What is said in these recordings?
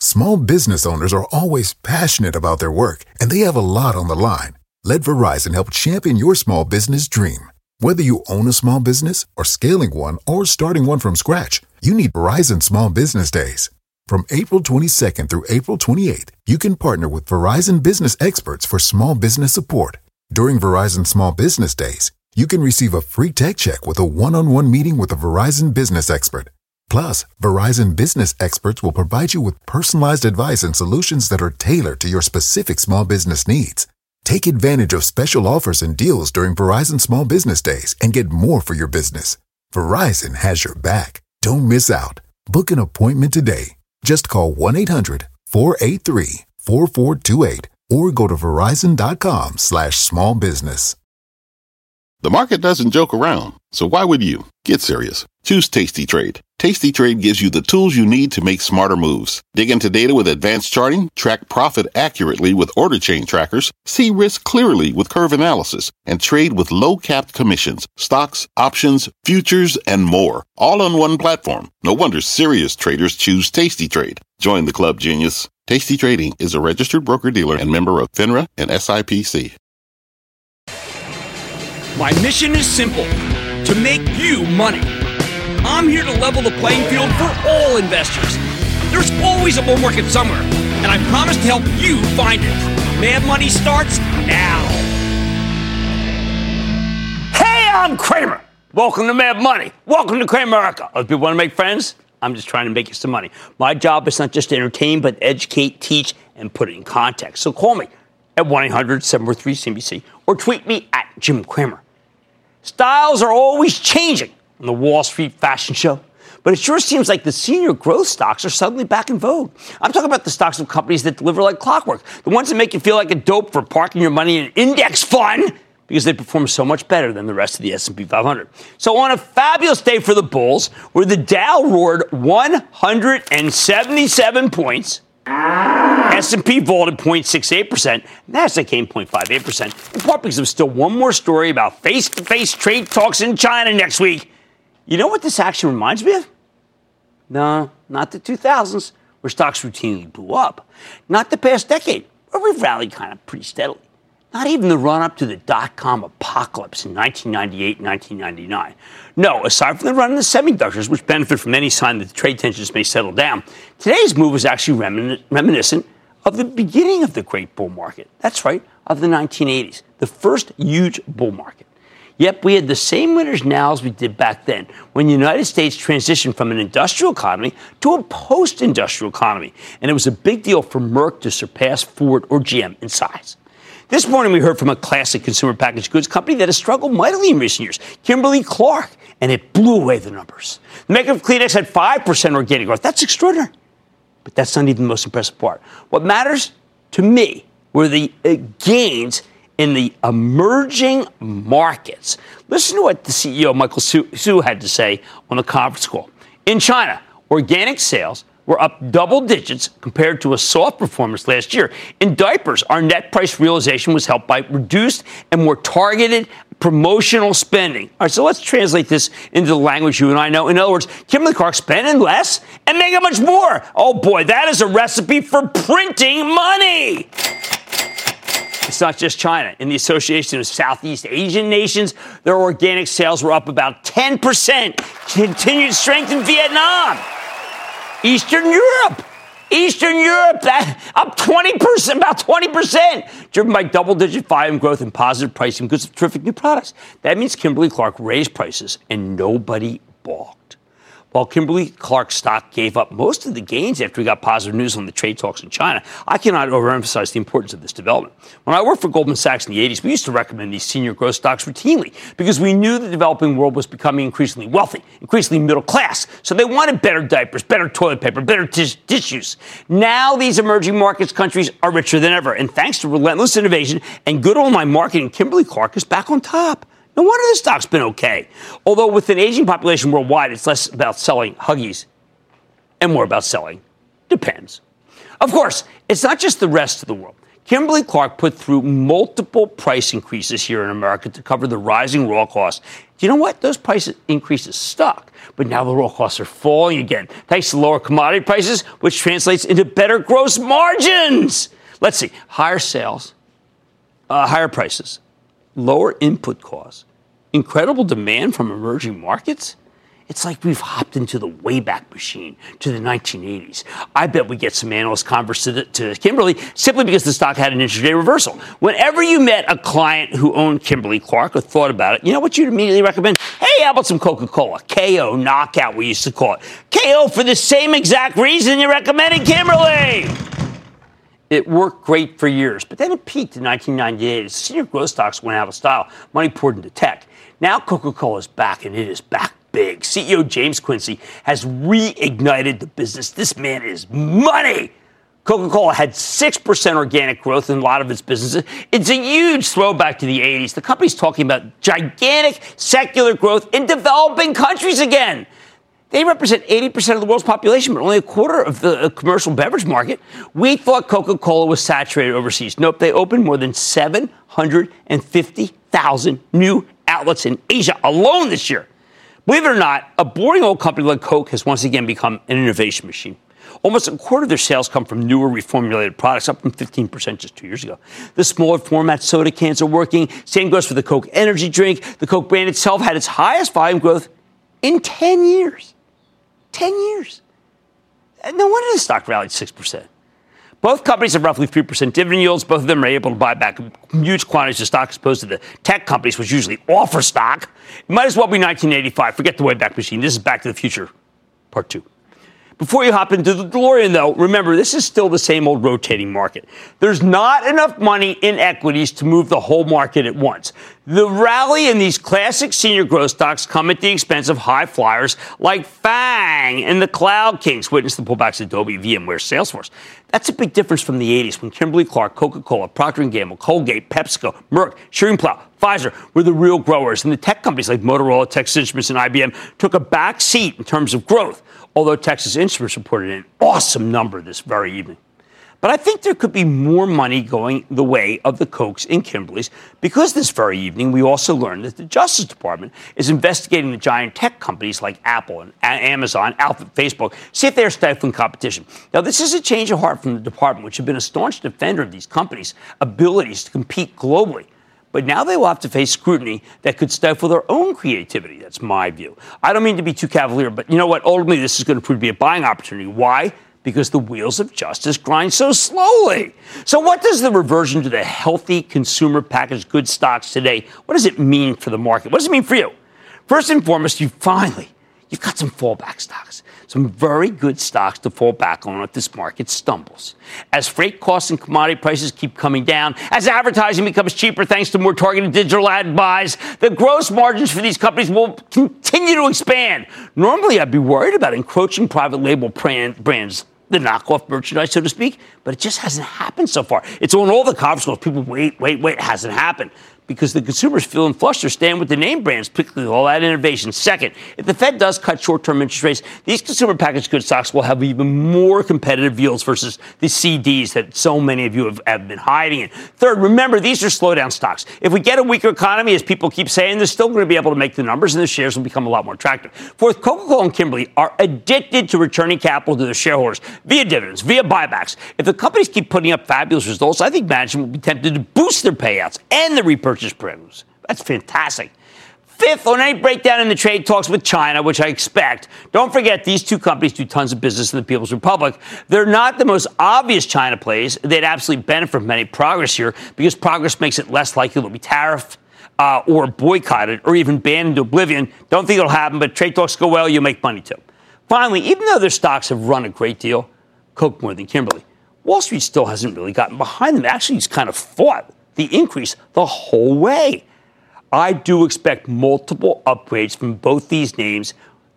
Small business owners are always passionate about their work, and they have a lot on the line. Let Verizon help champion your small business dream. Whether you own a small business or scaling one or starting one from scratch, you need Verizon Small Business Days. From April 22nd through April 28th, you can partner with Verizon business experts for small business support. During Verizon Small Business Days, you can receive a free tech check with a one-on-one meeting with a Verizon business expert. Plus, Verizon business experts will provide you with personalized advice and solutions that are tailored to your specific small business needs. Take advantage of special offers and deals during Verizon Small Business Days and get more for your business. Verizon has your back. Don't miss out. Book an appointment today. Just call 1-800-483-4428 or go to verizon.com/smallbusiness. The market doesn't joke around, so why would you? Get serious. Choose Tasty Trade. Tasty Trade gives you the tools you need to make smarter moves. Dig into data with advanced charting, track profit accurately with order chain trackers, see risk clearly with curve analysis, and trade with low-capped commissions, stocks, options, futures, and more. All on one platform. No wonder serious traders choose Tasty Trade. Join the club, genius. Tasty Trading is a registered broker-dealer and member of FINRA and SIPC. My mission is simple, to make you money. I'm here to level the playing field for all investors. There's always a bull market somewhere, and I promise to help you find it. Mad Money starts now. Hey, I'm Kramer. Welcome to Mad Money. Welcome to Cramerica. Other people want to make friends? I'm just trying to make you some money. My job is not just to entertain, but educate, teach, and put it in context. So call me at 1-800-743-CNBC or tweet me at Jim Cramer. Styles are always changing on the Wall Street fashion show, but it sure seems like the senior growth stocks are suddenly back in vogue. I'm talking about the stocks of companies that deliver like clockwork, the ones that make you feel like a dope for parking your money in an index fund because they perform so much better than the rest of the S&P 500. So on a fabulous day for the bulls, where the Dow roared 177 points, S&P vaulted 0.68%, Nasdaq came 0.58%, in part because there's still one more story about face-to-face trade talks in China next week. You know what this action reminds me of? No, not the 2000s, where stocks routinely blew up. Not the past decade, where we've rallied kind of pretty steadily. Not even the run-up to the dot-com apocalypse in 1998 and 1999. No, aside from the run in the semiconductors, which benefit from any sign that the trade tensions may settle down, today's move is actually reminiscent of the beginning of the great bull market. That's right, of the 1980s, the first huge bull market. Yep, we had the same winners now as we did back then, when the United States transitioned from an industrial economy to a post-industrial economy. And it was a big deal for Merck to surpass Ford or GM in size. This morning, we heard from a classic consumer packaged goods company that has struggled mightily in recent years, Kimberly-Clark, and it blew away the numbers. The maker of Kleenex had 5% organic growth. That's extraordinary. But that's not even the most impressive part. What matters to me were the gains in the emerging markets. Listen to what the CEO, Michael Su, had to say on the conference call. In China, organic sales were up double digits compared to a soft performance last year. In diapers, our net price realization was helped by reduced and more targeted promotional spending. All right, so let's translate this into the language you and I know. In other words, Kimberly-Clark spending less and making much more. Oh boy, that is a recipe for printing money. It's not just China. In the Association of Southeast Asian Nations, their organic sales were up about 10%. Continued strength in Vietnam. Eastern Europe, that up 20%, about 20%, driven by double-digit volume growth and positive pricing because of terrific new products. That means Kimberly-Clark raised prices and nobody balked. While Kimberly-Clark stock gave up most of the gains after we got positive news on the trade talks in China, I cannot overemphasize the importance of this development. When I worked for Goldman Sachs in the 80s, we used to recommend these senior growth stocks routinely because we knew the developing world was becoming increasingly wealthy, increasingly middle class. So they wanted better diapers, better toilet paper, better tissues. Now these emerging markets countries are richer than ever. And thanks to relentless innovation and good online marketing, Kimberly-Clark is back on top. No wonder the stock's been okay. Although with an aging population worldwide, it's less about selling Huggies and more about selling Depends. Of course, it's not just the rest of the world. Kimberly-Clark put through multiple price increases here in America to cover the rising raw costs. Do you know what? Those price increases stuck, but now the raw costs are falling again, thanks to lower commodity prices, which translates into better gross margins. Let's see. Higher sales, higher prices, lower input costs, incredible demand from emerging markets. It's like we've hopped into the Wayback Machine to the 1980s. I bet we get some analyst converse to Kimberly simply because the stock had an intraday reversal. Whenever you met a client who owned Kimberly-Clark or thought about it, you know what you'd immediately recommend? Hey, how about some Coca-Cola? KO, knockout, we used to call it. KO for the same exact reason you recommended Kimberly. It worked great for years, but then it peaked in 1998 as senior growth stocks went out of style. Money poured into tech. Now Coca-Cola is back, and it is back big. CEO James Quincy has reignited the business. This man is money. Coca-Cola had 6% organic growth in a lot of its businesses. It's a huge throwback to the 80s. The company's talking about gigantic secular growth in developing countries again. They represent 80% of the world's population, but only a quarter of the commercial beverage market. We thought Coca-Cola was saturated overseas. Nope, they opened more than 750,000 new outlets in Asia alone this year. Believe it or not, a boring old company like Coke has once again become an innovation machine. Almost a quarter of their sales come from newer reformulated products, up from 15% just 2 years ago. The smaller format soda cans are working. Same goes for the Coke energy drink. The Coke brand itself had its highest volume growth in 10 years. 10 years. No wonder the stock rallied 6%. Both companies have roughly 3% dividend yields. Both of them are able to buy back huge quantities of stock as opposed to the tech companies, which usually offer stock. It might as well be 1985. Forget the Wayback Machine. This is Back to the Future, Part 2. Before you hop into the DeLorean, though, remember, this is still the same old rotating market. There's not enough money in equities to move the whole market at once. The rally in these classic senior growth stocks come at the expense of high flyers like FANG and the Cloud Kings. Witness the pullbacks of Adobe, VMware, Salesforce. That's a big difference from the 80s when Kimberly-Clark, Coca-Cola, Procter & Gamble, Colgate, PepsiCo, Merck, Schering-Plough, Pfizer were the real growers, and the tech companies like Motorola, Texas Instruments, and IBM took a back seat in terms of growth, although Texas Instruments reported an awesome number this very evening. But I think there could be more money going the way of the Cokes and Kimberleys because this very evening we also learned that the Justice Department is investigating the giant tech companies like Apple and Amazon, Alphabet, Facebook, see if they're stifling competition. Now, this is a change of heart from the department, which had been a staunch defender of these companies' abilities to compete globally. But now they will have to face scrutiny that could stifle their own creativity. That's my view. I don't mean to be too cavalier, but you know what? Ultimately, this is going to prove to be a buying opportunity. Why? Because the wheels of justice grind so slowly. So what does the reversion to the healthy consumer packaged goods stocks today, what does it mean for the market? What does it mean for you? First and foremost, you've got some fallback stocks, some very good stocks to fall back on if this market stumbles. As freight costs and commodity prices keep coming down, as advertising becomes cheaper thanks to more targeted digital ad buys, the gross margins for these companies will continue to expand. Normally, I'd be worried about encroaching private label brands, the knockoff merchandise, so to speak, but it just hasn't happened so far. It's on all the conference calls. People, wait, it hasn't happened. Because the consumers feeling flushed, they're staying with the name brands, particularly all that innovation. Second, if the Fed does cut short-term interest rates, these consumer packaged goods stocks will have even more competitive yields versus the CDs that so many of you have been hiding in. Third, remember, these are slowdown stocks. If we get a weaker economy, as people keep saying, they're still going to be able to make the numbers, and the shares will become a lot more attractive. Fourth, Coca-Cola and Kimberly are addicted to returning capital to their shareholders via dividends, via buybacks. If the companies keep putting up fabulous results, I think management will be tempted to boost their payouts and the repurchase programs. That's fantastic. Fifth, on any breakdown in the trade talks with China, which I expect, don't forget these two companies do tons of business in the People's Republic. They're not the most obvious China plays. They'd absolutely benefit from any progress here because progress makes it less likely to be tariffed or boycotted or even banned into oblivion. Don't think it'll happen, but trade talks go well, you'll make money too. Finally, even though their stocks have run a great deal, Coke more than Kimberly, Wall Street still hasn't really gotten behind them. Actually, it's kind of fought the increase the whole way. I do expect multiple upgrades from both these names,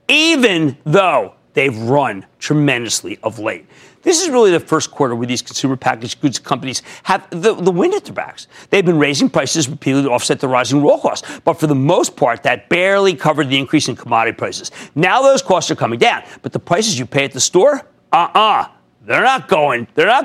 even though they've run tremendously of late. This is really the first quarter where these consumer packaged goods companies have the wind at their backs. They've been raising prices repeatedly to offset the rising raw costs, but for the most part, that barely covered the increase in commodity prices. Now those costs are coming down, but the prices you pay at the store, They're not going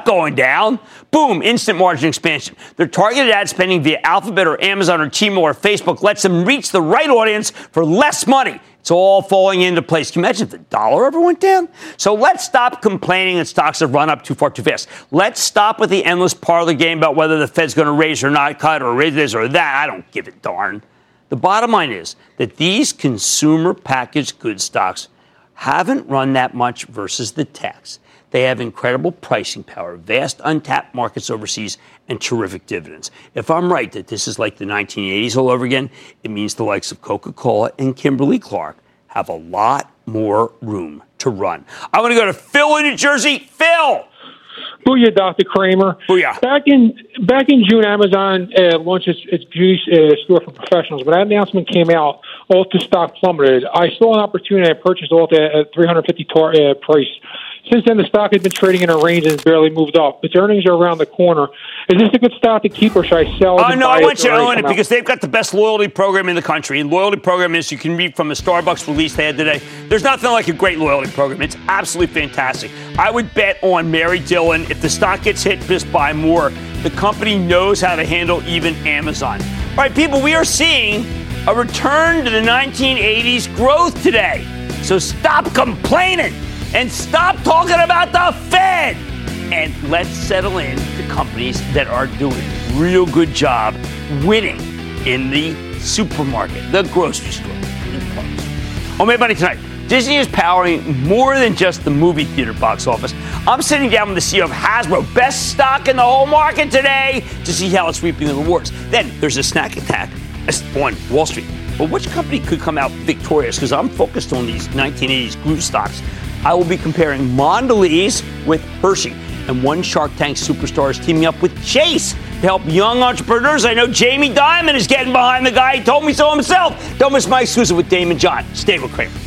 down. Boom, instant margin expansion. Their targeted ad spending via Alphabet or Amazon or Tmall or Facebook lets them reach the right audience for less money. It's all falling into place. Can you imagine if the dollar ever went down? So let's stop complaining that stocks have run up too far too fast. Let's stop with the endless parlor game about whether the Fed's going to raise or not cut or raise this or that. I don't give a darn. The bottom line is that these consumer packaged goods stocks haven't run that much versus the techs. They have incredible pricing power, vast untapped markets overseas, and terrific dividends. If I'm right that this is like the 1980s all over again, it means the likes of Coca-Cola and Kimberly-Clark have a lot more room to run. I want to go to Phil in New Jersey. Phil! Booyah, Dr. Kramer. Booyah. Back in June, Amazon launched its juice store for professionals. When that announcement came out, Ulta stock plummeted. I saw an opportunity. I purchased Ulta at $350 price. Since then, the stock has been trading in a range and has barely moved up. Its earnings are around the corner. Is this a good stock to keep, or should I sell it? No, I want you to own it because they've got the best loyalty program in the country. And loyalty program is, you can read from a Starbucks release they had today. There's nothing like a great loyalty program. It's absolutely fantastic. I would bet on Mary Dillon. If the stock gets hit, just buy more. The company knows how to handle even Amazon. All right, people, we are seeing a return to the 1980s growth today. So stop complaining. And stop talking about the Fed. And let's settle in to companies that are doing a real good job winning in the supermarket, the grocery store, and clubs. On Mad Money tonight, Disney is powering more than just the movie theater box office. I'm sitting down with the CEO of Hasbro, best stock in the whole market today, to see how it's reaping the rewards. Then there's a snack attack on Wall Street. But which company could come out victorious? Because I'm focused on these 1980s group stocks. I will be comparing Mondelez with Hershey. And one Shark Tank superstar is teaming up with Chase to help young entrepreneurs. I know Jamie Dimon is getting behind the guy. He told me so himself. Don't miss my exclusive with Damon John. Stay with Kramer.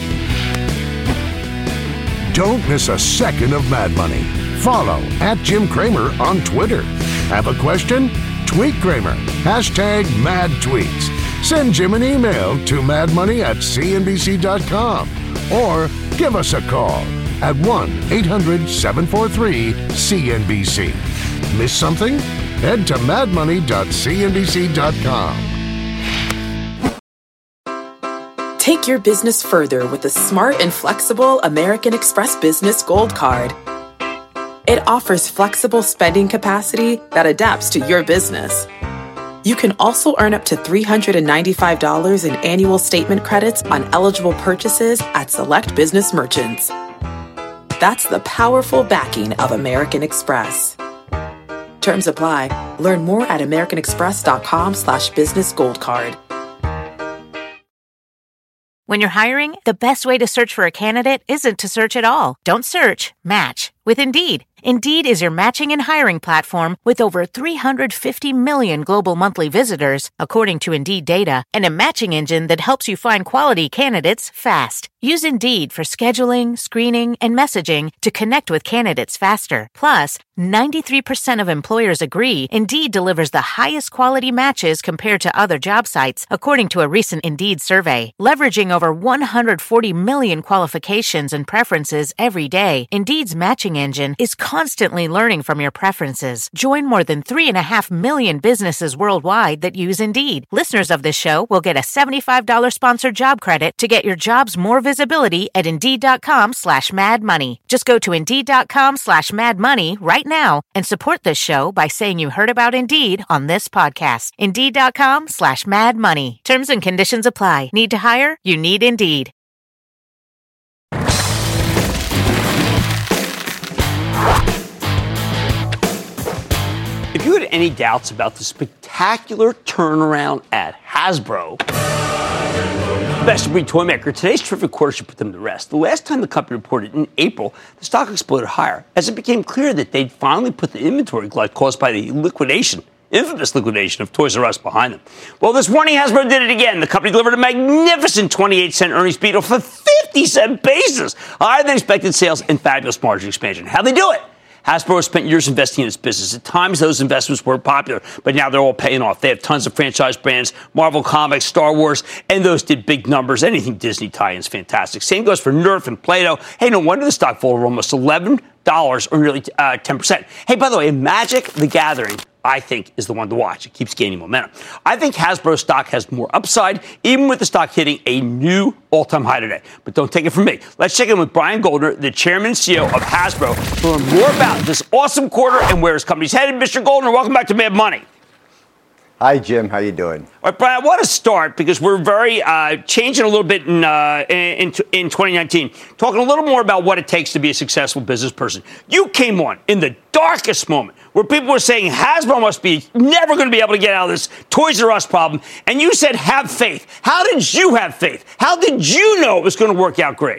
Don't miss a second of Mad Money. Follow @Jim Cramer on Twitter. Have a question? Tweet Cramer. #MadTweets. Send Jim an email to madmoney@cnbc.com. Or give us a call at 1-800-743-CNBC. Miss something? Head to madmoney.cnbc.com. Take your business further with the smart and flexible American Express Business Gold Card. It offers flexible spending capacity that adapts to your business. You can also earn up to $395 in annual statement credits on eligible purchases at select business merchants. That's the powerful backing of American Express. Terms apply. Learn more at americanexpress.com/business gold card. When you're hiring, the best way to search for a candidate isn't to search at all. Don't search, match with Indeed. Indeed is your matching and hiring platform with over 350 million global monthly visitors, according to Indeed data, and a matching engine that helps you find quality candidates fast. Use Indeed for scheduling, screening, and messaging to connect with candidates faster. Plus, 93% of employers agree Indeed delivers the highest quality matches compared to other job sites, according to a recent Indeed survey. Leveraging over 140 million qualifications and preferences every day, Indeed's matching engine is constantly learning from your preferences. Join more than 3.5 million businesses worldwide that use Indeed. Listeners of this show will get a $75 sponsored job credit to get your jobs more visibility at Indeed.com/madmoney. Just go to Indeed.com/madmoney right now and support this show by saying you heard about Indeed on this podcast. Indeed.com/madmoney. Terms and conditions apply. Need to hire? You need Indeed. If you had any doubts about the spectacular turnaround at Hasbro, best of breed toy maker, today's terrific quarter should put them to rest. The last time the company reported in April, the stock exploded higher as it became clear that they'd finally put the inventory glut caused by the infamous liquidation of Toys R Us behind them. Well, this morning, Hasbro did it again. The company delivered a magnificent 28-cent earnings beat off a 50-cent basis, higher than expected sales and fabulous margin expansion. How'd they do it? Hasbro has spent years investing in its business. At times, those investments were popular, but now they're all paying off. They have tons of franchise brands, Marvel Comics, Star Wars, and those did big numbers. Anything Disney tie-ins, fantastic. Same goes for Nerf and Play-Doh. Hey, no wonder the stock fell over almost $11 or nearly 10%. Hey, by the way, Magic the Gathering, I think, is the one to watch. It keeps gaining momentum. I think Hasbro stock has more upside, even with the stock hitting a new all-time high today. But don't take it from me. Let's check in with Brian Goldner, the chairman and CEO of Hasbro, to learn more about this awesome quarter and where his company's headed. Mr. Goldner, welcome back to Mad Money. Hi, Jim. How you doing? All right, Brian, I want to start because we're very changing a little bit in 2019, talking a little more about what it takes to be a successful business person. You came on in the darkest moment where people were saying Hasbro must be never going to be able to get out of this Toys R Us problem, and you said have faith. How did you have faith? How did you know it was going to work out great?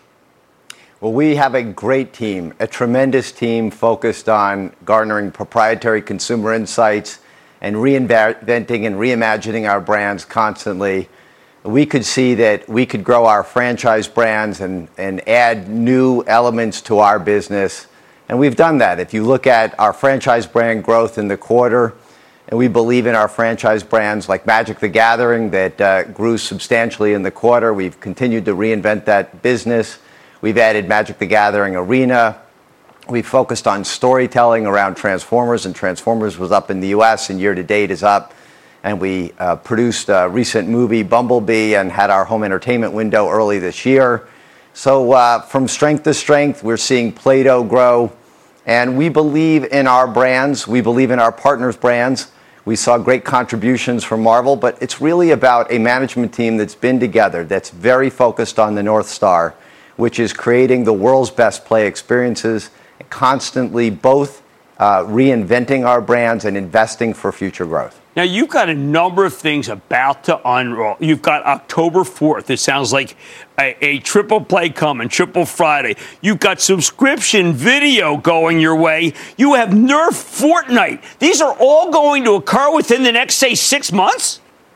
Well, we have a great team, a tremendous team focused on garnering proprietary consumer insights and reinventing and reimagining our brands constantly. We could see that we could grow our franchise brands and add new elements to our business. And we've done that. If you look at our franchise brand growth in the quarter, and we believe in our franchise brands like Magic the Gathering that grew substantially in the quarter. We've continued to reinvent that business. We've added Magic the Gathering Arena. We focused on storytelling around Transformers, and Transformers was up in the U.S. and year-to-date is up. And we produced a recent movie, Bumblebee, and had our home entertainment window early this year. So from strength to strength, we're seeing Play-Doh grow. And we believe in our brands. We believe in our partners' brands. We saw great contributions from Marvel, but it's really about a management team that's been together, that's very focused on the North Star, which is creating the world's best play experiences, constantly both reinventing our brands and investing for future growth. Now, you've got a number of things about to unroll. You've got October 4th. It sounds like a triple play coming, Triple Friday. You've got subscription video going your way. You have Nerf Fortnite. These are all going to occur within the next, say, 6 months?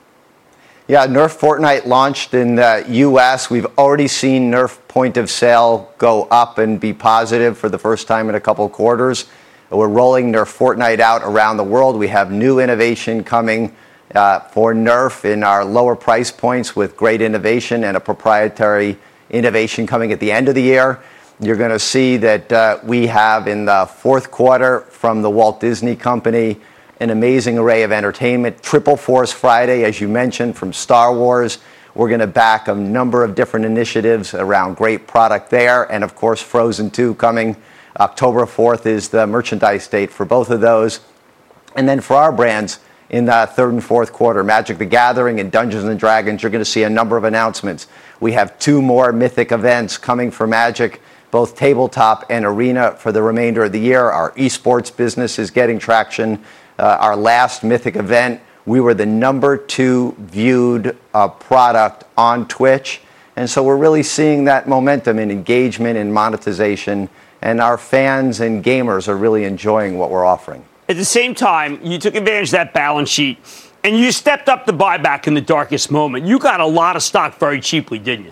Yeah, Nerf Fortnite launched in the U.S. We've already seen Nerf point of sale go up and be positive for the first time in a couple quarters. We're rolling Nerf Fortnite out around the world. We have new innovation coming for Nerf in our lower price points with great innovation and a proprietary innovation coming at the end of the year. You're going to see that we have in the fourth quarter from the Walt Disney Company an amazing array of entertainment. Triple Force Friday, as you mentioned, from Star Wars. We're going to back a number of different initiatives around great product there. And, of course, Frozen 2 coming. October 4th is the merchandise date for both of those. And then for our brands in the third and fourth quarter, Magic the Gathering and Dungeons & Dragons, you're going to see a number of announcements. We have 2 more Mythic events coming for Magic, both tabletop and arena for the remainder of the year. Our esports business is getting traction. Our last Mythic event, we were the number 2 viewed product on Twitch. And so we're really seeing that momentum in engagement and monetization. And our fans and gamers are really enjoying what we're offering. At the same time, you took advantage of that balance sheet, and you stepped up the buyback in the darkest moment. You got a lot of stock very cheaply, didn't you?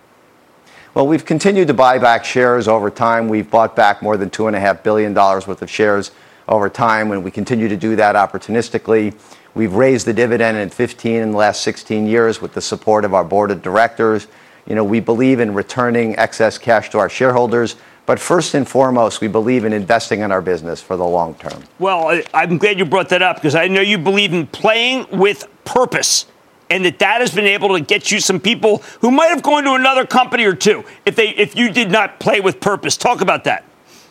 Well, we've continued to buy back shares over time. We've bought back more than $2.5 billion worth of shares over time, and we continue to do that opportunistically. We've raised the dividend in 15 in the last 16 years with the support of our board of directors. You know, we believe in returning excess cash to our shareholders, but first and foremost, we believe in investing in our business for the long term. Well, I'm glad you brought that up because I know you believe in playing with purpose, and that has been able to get you some people who might have gone to another company or two if you did not play with purpose. Talk about that.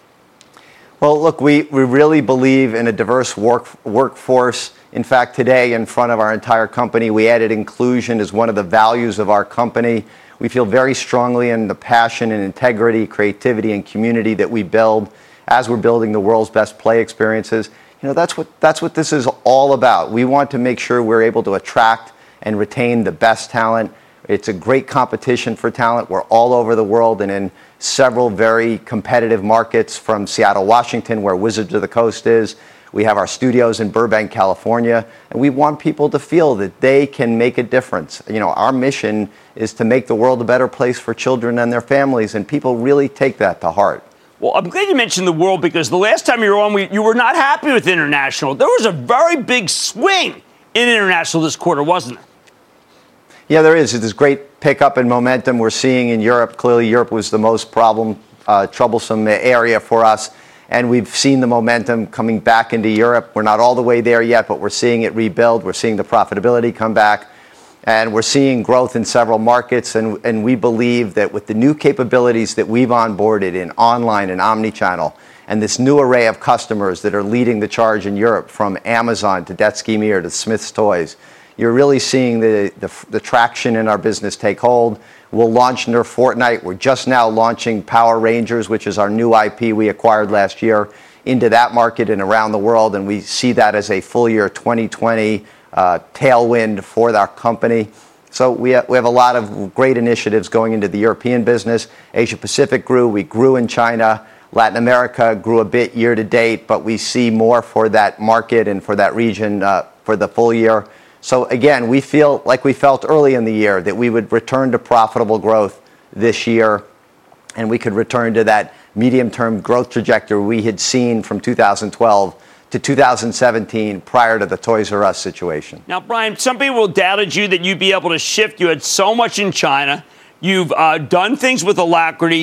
Well, look, we really believe in a diverse workforce. In fact, today, in front of our entire company, we added inclusion as one of the values of our company. We feel very strongly in the passion and integrity, creativity, and community that we build as we're building the world's best play experiences. You know, that's what this is all about. We want to make sure we're able to attract and retain the best talent. It's a great competition for talent. We're all over the world and in several very competitive markets, from Seattle, Washington, where Wizards of the Coast is. We have our studios in Burbank, California, and we want people to feel that they can make a difference. You know, our mission is to make the world a better place for children and their families, and people really take that to heart. Well, I'm glad you mentioned the world because the last time you were on, you were not happy with international. There was a very big swing in international this quarter, wasn't there? Yeah, there is. There's great pickup in momentum we're seeing in Europe. Clearly, Europe was the most troublesome area for us. And we've seen the momentum coming back into Europe. We're not all the way there yet, but we're seeing it rebuild. We're seeing the profitability come back. And we're seeing growth in several markets, and we believe that with the new capabilities that we've onboarded in online and omnichannel, and this new array of customers that are leading the charge in Europe, from Amazon to Detsky Mir to Smith's Toys, you're really seeing the traction in our business take hold. We'll launch Nerf Fortnite. We're just now launching Power Rangers, which is our new IP we acquired last year, into that market and around the world, and we see that as a full year 2020 tailwind for our company. So we have a lot of great initiatives going into the European business. Asia Pacific grew. We grew in China. Latin America grew a bit year to date, but we see more for that market and for that region for the full year. So again, we feel like we felt early in the year that we would return to profitable growth this year, and we could return to that medium-term growth trajectory we had seen from 2012 to 2017 prior to the Toys R Us situation. Now, Brian, some people doubted you that you'd be able to shift. You had so much in China. You've done things with alacrity.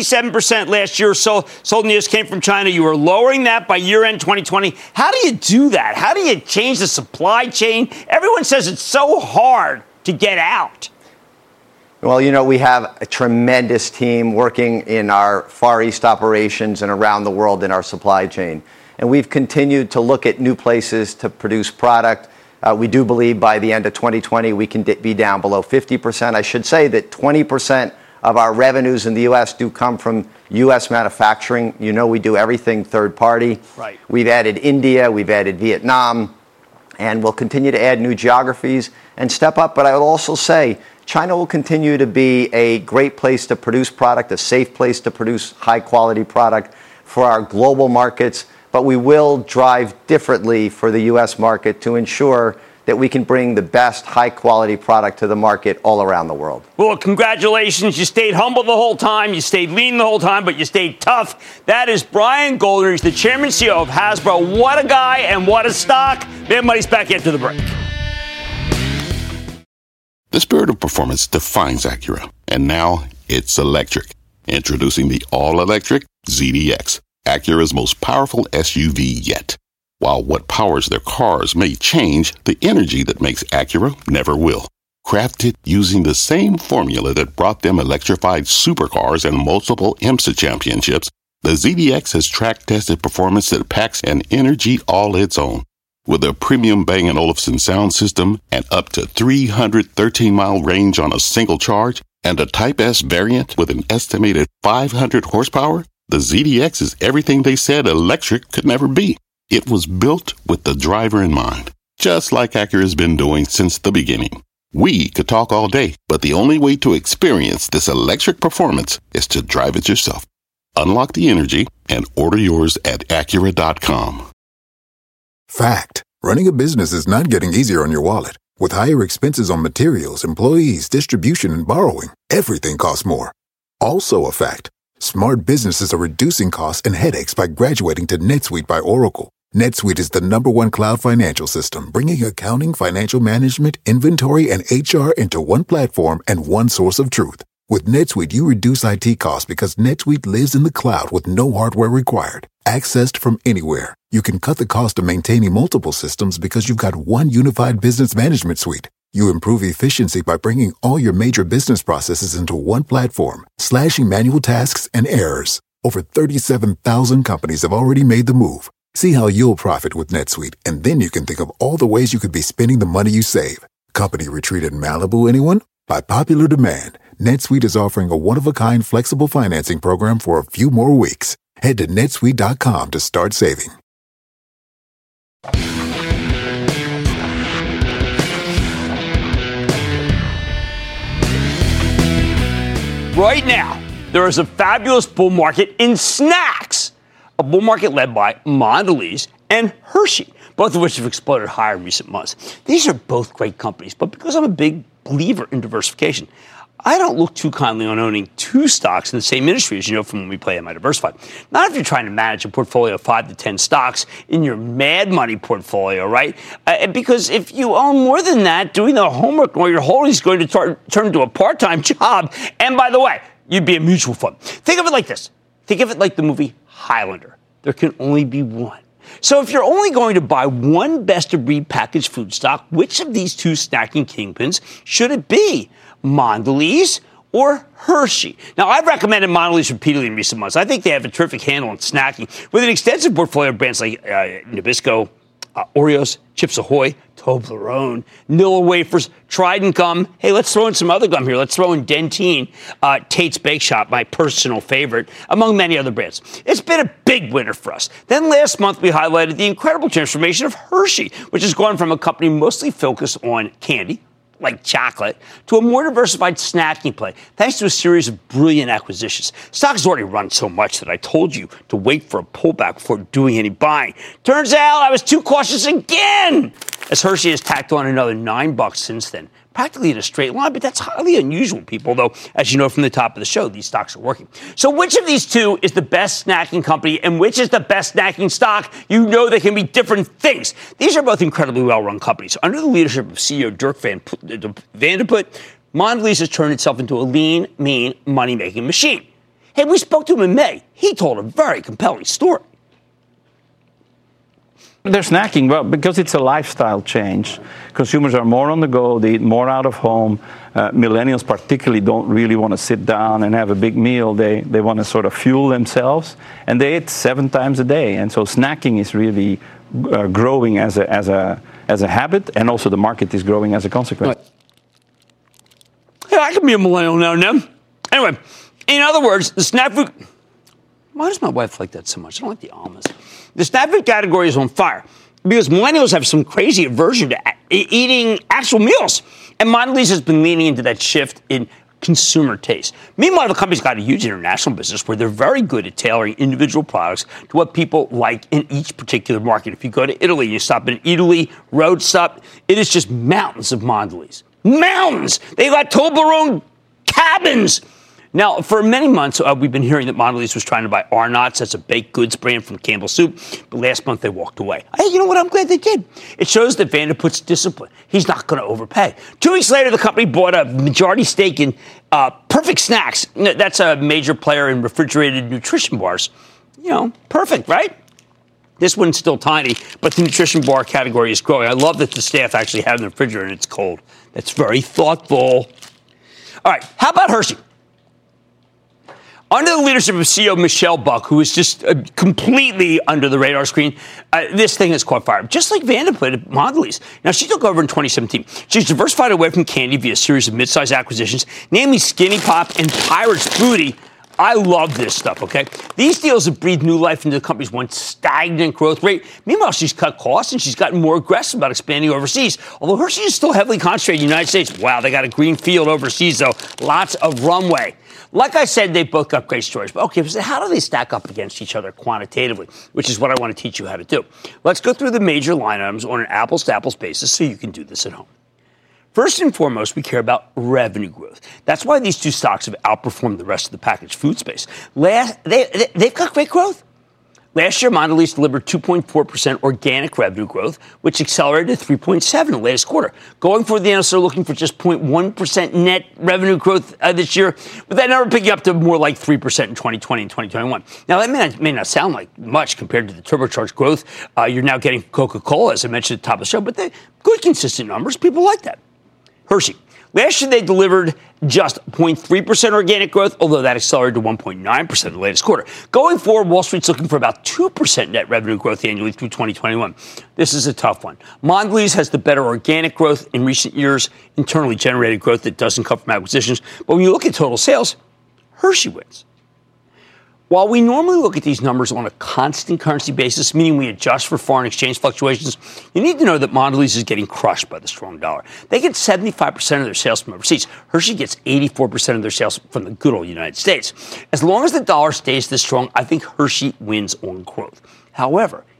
67% last year sold news came from China. You were lowering that by year-end 2020. How do you do that? How do you change the supply chain? Everyone says it's so hard to get out. Well, we have a tremendous team working in our Far East operations and around the world in our supply chain. And we've continued to look at new places to produce product. We do believe by the end of 2020 we can be down below 50%. I should say that 20% of our revenues in the U.S. do come from U.S. manufacturing. We do everything third party. Right. We've added India, we've added Vietnam, and we'll continue to add new geographies and step up. But I will also say China will continue to be a great place to produce product, a safe place to produce high-quality product for our global markets. But we will drive differently for the U.S. market to ensure that we can bring the best high-quality product to the market all around the world. Well, congratulations. You stayed humble the whole time. You stayed lean the whole time, but you stayed tough. That is Brian Goldner. He's the chairman and CEO of Hasbro. What a guy and what a stock. Mad Money's back after the break. The spirit of performance defines Acura, and now it's electric. Introducing the all-electric ZDX. Acura's most powerful SUV yet. While what powers their cars may change, the energy that makes Acura never will. Crafted using the same formula that brought them electrified supercars and multiple IMSA championships, the ZDX has track-tested performance that packs an energy all its own. With a premium Bang & Olufsen sound system and up to 313-mile range on a single charge, and a Type S variant with an estimated 500 horsepower, the ZDX is everything they said electric could never be. It was built with the driver in mind, just like Acura's been doing since the beginning. We could talk all day, but the only way to experience this electric performance is to drive it yourself. Unlock the energy and order yours at Acura.com. Fact. Running a business is not getting easier on your wallet. With higher expenses on materials, employees, distribution, and borrowing, everything costs more. Also a fact. Smart businesses are reducing costs and headaches by graduating to NetSuite by Oracle. NetSuite is the #1 cloud financial system, bringing accounting, financial management, inventory, and HR into one platform and one source of truth. With NetSuite, you reduce IT costs because NetSuite lives in the cloud with no hardware required. Accessed from anywhere, you can cut the cost of maintaining multiple systems because you've got one unified business management suite. You improve efficiency by bringing all your major business processes into one platform, slashing manual tasks and errors. Over 37,000 companies have already made the move. See how you'll profit with NetSuite, and then you can think of all the ways you could be spending the money you save. Company retreat in Malibu, anyone? By popular demand, NetSuite is offering a one-of-a-kind flexible financing program for a few more weeks. Head to netsuite.com to start saving. Right now, there is a fabulous bull market in snacks. A bull market led by Mondelez and Hershey, both of which have exploded higher in recent months. These are both great companies, but because I'm a big believer in diversification, I don't look too kindly on owning two stocks in the same industry, as you know from when we play MI Diversified. Not if you're trying to manage a portfolio of 5 to 10 stocks in your mad money portfolio, right? Because if you own more than that, doing the homework or your holdings is going to turn into a part-time job. And by the way, you'd be a mutual fund. Think of it like this. Think of it like the movie Highlander. There can only be one. So if you're only going to buy one best-of-breed packaged food stock, which of these two snacking kingpins should it be? Mondelez or Hershey? Now, I've recommended Mondelez repeatedly in recent months. I think they have a terrific handle on snacking with an extensive portfolio of brands like Nabisco, Oreos, Chips Ahoy, Toblerone, Nilla wafers, Trident gum. Hey, let's throw in some other gum here. Let's throw in Dentyne, Tate's Bake Shop, my personal favorite, among many other brands. It's been a big winner for us. Then last month, we highlighted the incredible transformation of Hershey, which has gone from a company mostly focused on candy, like chocolate, to a more diversified snacking play, thanks to a series of brilliant acquisitions. Stock has already run so much that I told you to wait for a pullback before doing any buying. Turns out I was too cautious again, as Hershey has tacked on another $9 since then. Practically in a straight line, but that's highly unusual, people, though, as you know from the top of the show, these stocks are working. So which of these two is the best snacking company and which is the best snacking stock? You know they can be different things. These are both incredibly well-run companies. Under the leadership of CEO Dirk Van de Put, Mondelez has turned itself into a lean, mean, money-making machine. Hey, we spoke to him in May. He told a very compelling story. They're snacking, well, because it's a lifestyle change. Consumers are more on the go, they eat more out of home. Millennials particularly don't really want to sit down and have a big meal. They want to sort of fuel themselves, and they eat 7 times a day. And so snacking is really growing as a habit, and also the market is growing as a consequence. Hey, I can be a millennial now and then. Anyway, in other words, the snack food... Why does my wife like that so much? I don't like the almonds. The snack food category is on fire because millennials have some crazy aversion to eating actual meals. And Mondelez has been leaning into that shift in consumer taste. Meanwhile, the company's got a huge international business where they're very good at tailoring individual products to what people like in each particular market. If you go to Italy, you stop in Italy, road stop, it is just mountains of Mondelez. Mountains! They got Toblerone cabins! Now, for many months, we've been hearing that Mondelez was trying to buy Arnott's. That's a baked goods brand from Campbell Soup. But last month, they walked away. Hey, you know what? I'm glad they did. It shows that Van de Put's discipline. He's not going to overpay. 2 weeks later, the company bought a majority stake in Perfect Snacks. That's a major player in refrigerated nutrition bars. You know, perfect, right? This one's still tiny, but the nutrition bar category is growing. I love that the staff actually have the refrigerator and it's cold. That's very thoughtful. All right, how about Hershey? Under the leadership of CEO Michelle Buck, who is just completely under the radar screen, this thing has caught fire. Just like Van de Put at Mondelez. Now, she took over in 2017. She's diversified away from candy via a series of mid-sized acquisitions, namely Skinny Pop and Pirate's Booty. I love this stuff, okay? These deals have breathed new life into the company's once stagnant growth rate. Meanwhile, she's cut costs and she's gotten more aggressive about expanding overseas. Although Hershey is still heavily concentrated in the United States. Wow, they got a green field overseas, though. Lots of runway. Like I said, they've both got great stories. But okay, so how do they stack up against each other quantitatively, which is what I want to teach you how to do. Let's go through the major line items on an apples-to-apples basis so you can do this at home. First and foremost, we care about revenue growth. That's why these two stocks have outperformed the rest of the packaged food space. They've got great growth. Last year, Mondelez delivered 2.4% organic revenue growth, which accelerated to 3.7% in the latest quarter. Going forward, the analysts are looking for just 0.1% net revenue growth this year, with that number picking up to more like 3% in 2020 and 2021. Now, that may not sound like much compared to the turbocharged growth you're now getting from Coca-Cola, as I mentioned at the top of the show, but they're good, consistent numbers. People like that. Hershey. Last year, they delivered just 0.3% organic growth, although that accelerated to 1.9% in the latest quarter. Going forward, Wall Street's looking for about 2% net revenue growth annually through 2021. This is a tough one. Mondelez has the better organic growth in recent years, internally generated growth that doesn't come from acquisitions. But when you look at total sales, Hershey wins. While we normally look at these numbers on a constant currency basis, meaning we adjust for foreign exchange fluctuations, you need to know that Mondelez is getting crushed by the strong dollar. They get 75% of their sales from overseas. Hershey gets 84% of their sales from the good old United States. As long as the dollar stays this strong, I think Hershey wins on growth. However,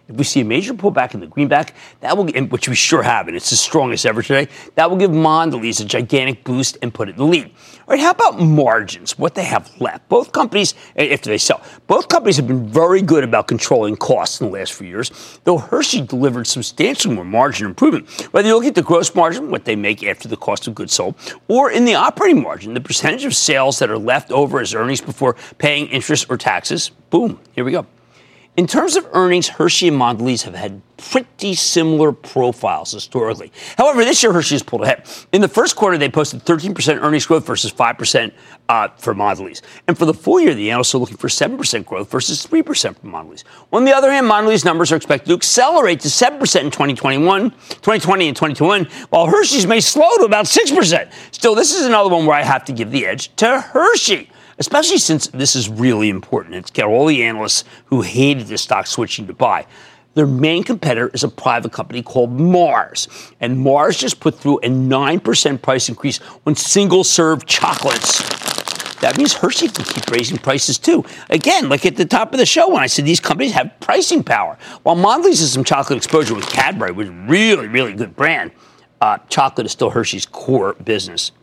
If we see a major pullback in the greenback, that will, which we sure have, and it's the strongest ever today, that will give Mondelez a gigantic boost and put it in the lead. All right, how about margins, what they have left? Both companies, after they sell, both companies have been very good about controlling costs in the last few years, though Hershey delivered substantially more margin improvement. Whether you look at the gross margin, what they make after the cost of goods sold, or in the operating margin, the percentage of sales that are left over as earnings before paying interest or taxes, boom, here we go. In terms of earnings, Hershey and Mondelez have had pretty similar profiles historically. However, this year Hershey has pulled ahead. In the first quarter, they posted 13% earnings growth versus 5% for Mondelez. And for the full year, the analysts are looking for 7% growth versus 3% for Mondelez. On the other hand, Mondelez numbers are expected to accelerate to 7% in 2020 and 2021, while Hershey's may slow to about 6%. Still, this is another one where I have to give the edge to Hershey, especially since this is really important. It's got all the analysts who hated this stock switching to buy. Their main competitor is a private company called Mars. And Mars just put through a 9% price increase on single-serve chocolates. That means Hershey can keep raising prices, too. Again, like at the top of the show when I said these companies have pricing power. While Mondelez has some chocolate exposure with Cadbury, which is a really, really good brand, chocolate is still Hershey's core business.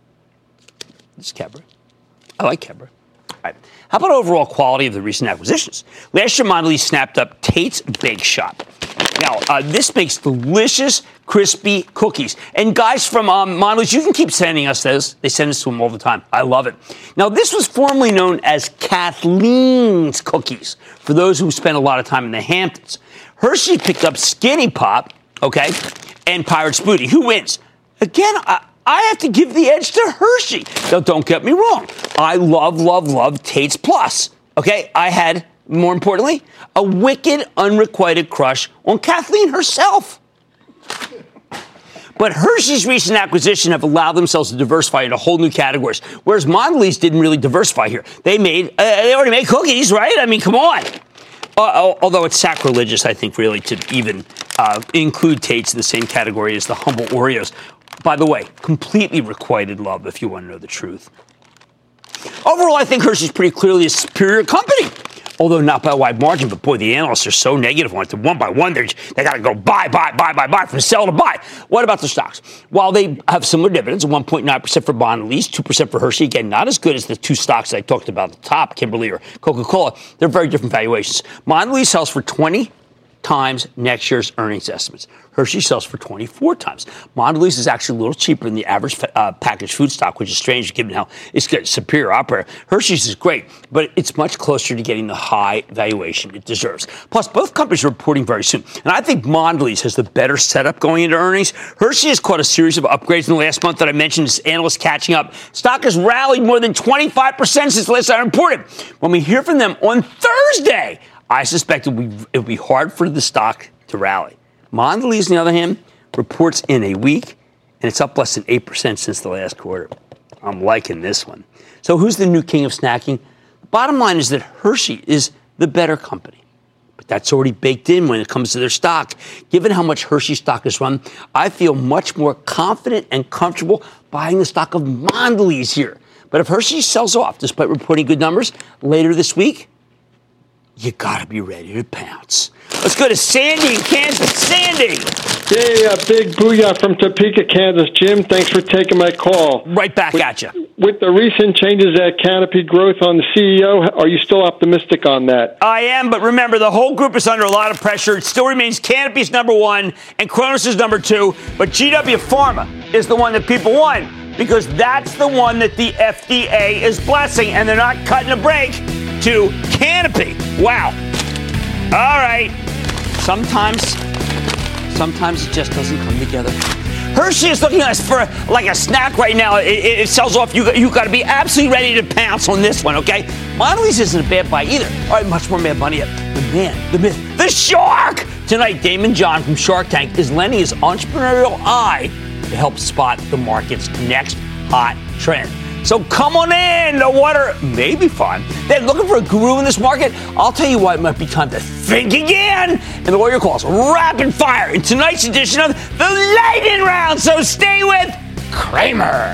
This is Cadbury. I like Cadbury. All right. How about overall quality of the recent acquisitions? Last year, Mondelez snapped up Tate's Bake Shop. Now, this makes delicious, crispy cookies. And guys from Mondelez, you can keep sending us those. They send us to them all the time. I love it. Now, this was formerly known as Kathleen's Cookies, for those who spend a lot of time in the Hamptons. Hershey picked up Skinny Pop, okay, and Pirate's Booty. Who wins? Again, I have to give the edge to Hershey. Now, don't get me wrong. I love Tate's Plus. Okay, I had, more importantly, a wicked, unrequited crush on Kathleen herself. But Hershey's recent acquisition have allowed themselves to diversify into whole new categories, whereas Mondelez didn't really diversify here. They already made cookies, right? I mean, come on. Although it's sacrilegious, I think, really, to even include Tate's in the same category as the humble Oreos. By the way, completely requited love, if you want to know the truth. Overall, I think Hershey's pretty clearly a superior company, although not by a wide margin. But boy, the analysts are so negative on it. One by one, they got to go buy, from sell to buy. What about the stocks? While they have similar dividends, 1.9% for Mondelez, 2% for Hershey, again, not as good as the two stocks I talked about at the top, Kimberly or Coca-Cola. They're very different valuations. Mondelez sells for 20 times next year's earnings estimates. Hershey sells for 24 times. Mondelez is actually a little cheaper than the average packaged food stock, which is strange given how it's got superior operator. Hershey's is great, but it's much closer to getting the high valuation it deserves. Plus, both companies are reporting very soon, and I think Mondelez has the better setup going into earnings. Hershey has caught a series of upgrades in the last month that I mentioned as analysts catching up. Stock has rallied more than 25% since the last time I reported. When we hear from them on Thursday, I suspect it would be hard for the stock to rally. Mondelez, on the other hand, reports in a week, and it's up less than 8% since the last quarter. I'm liking this one. So who's the new king of snacking? The bottom line is that Hershey is the better company. But that's already baked in when it comes to their stock. Given how much Hershey stock is run, I feel much more confident and comfortable buying the stock of Mondelez here. But if Hershey sells off, despite reporting good numbers, later this week, you gotta be ready to pounce. Let's go to Sandy in Kansas. Sandy! Hey, big booyah from Topeka, Kansas. Jim, thanks for taking my call. Right back at you. With the recent changes at Canopy Growth on the CEO, are you still optimistic on that? I am, but remember, the whole group is under a lot of pressure. It still remains Canopy's number one and Kronos is number two, but GW Pharma is the one that people want because that's the one that the FDA is blessing, and they're not cutting a break to Canopy. Wow. All right. Sometimes it just doesn't come together. Hershey is looking at us for like a snack right now. It sells off. You got to be absolutely ready to pounce on this one, okay? Mondelez isn't a bad buy either. All right, much more Mad Money. The man, the myth, the shark. Tonight, Damon John from Shark Tank is lending his entrepreneurial eye to help spot the market's next hot trend. So come on in. The water may be fun. Then looking for a guru in this market? I'll tell you why it might be time to think again. And the Warrior calls rapid fire in tonight's edition of the Lightning Round. So stay with Cramer.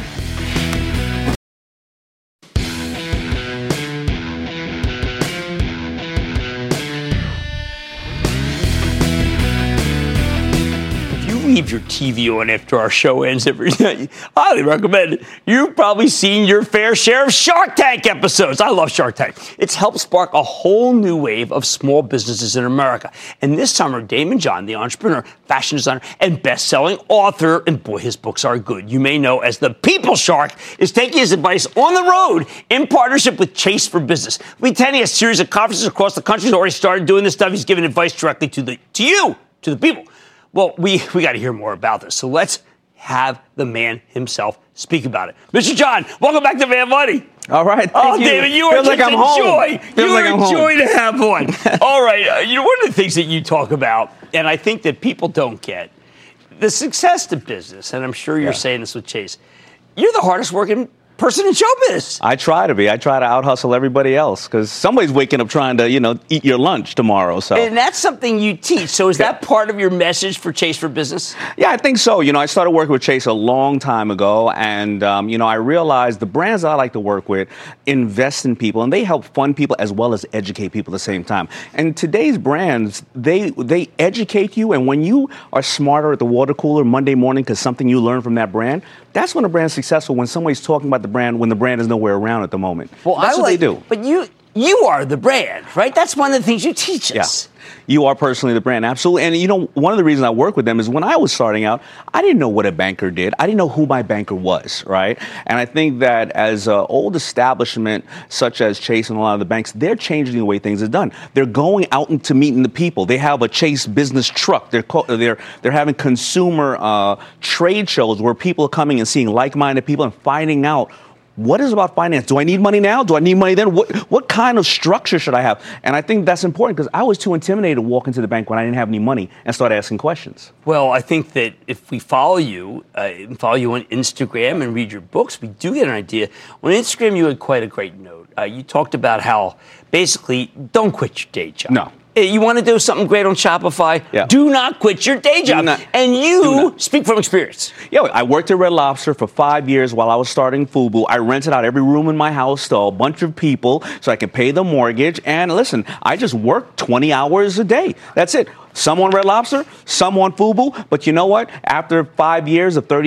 leave your TV on after our show ends every night. Highly recommend it. You've probably seen your fair share of Shark Tank episodes. I love Shark Tank. It's helped spark a whole new wave of small businesses in America. And this summer, Damon John, the entrepreneur, fashion designer, and best-selling author, and boy, his books are good, you may know as the People Shark, is taking his advice on the road in partnership with Chase for Business. We're attending a series of conferences across the country. He's already started doing this stuff. He's giving advice directly to the people. Well, we got to hear more about this. So let's have the man himself speak about it. Mr. John, welcome back to Mad Money. All right. Thank you. David, you are like just a joy. You are a joy to have on. All right. One of the things that you talk about, and I think that people don't get, the success to business, and I'm sure you're saying this with Chase, you're the hardest working person in show business. I try to be. I try to out-hustle everybody else because somebody's waking up trying to, eat your lunch tomorrow. So, and that's something you teach. So is that part of your message for Chase for Business? Yeah, I think so. I started working with Chase a long time ago, and, I realized the brands that I like to work with invest in people, and they help fund people as well as educate people at the same time. And today's brands, they educate you, and when you are smarter at the water cooler Monday morning because something you learned from that brand, that's when a brand's successful, when somebody's talking about the brand when the brand is nowhere around at the moment. Well, that's what they do. But you are the brand, right? That's one of the things you teach us. Yeah. You are personally the brand, absolutely. And, one of the reasons I work with them is when I was starting out, I didn't know what a banker did. I didn't know who my banker was, right? And I think that as an old establishment such as Chase and a lot of the banks, they're changing the way things are done. They're going out into meeting the people. They have a Chase business truck. They're having consumer trade shows where people are coming and seeing like-minded people and finding out what is about finance? Do I need money now? Do I need money then? What kind of structure should I have? And I think that's important because I was too intimidated to walk into the bank when I didn't have any money and start asking questions. Well, I think that if we follow you on Instagram and read your books, we do get an idea. On Instagram, you had quite a great note. You talked about how basically don't quit your day job. No. You want to do something great on Shopify? Yeah. Do not quit your day job. And you speak from experience. Yeah, I worked at Red Lobster for 5 years while I was starting FUBU. I rented out every room in my house to a bunch of people so I could pay the mortgage. And listen, I just worked 20 hours a day. That's it. Some on Red Lobster, some on FUBU. But you know what? After 5 years of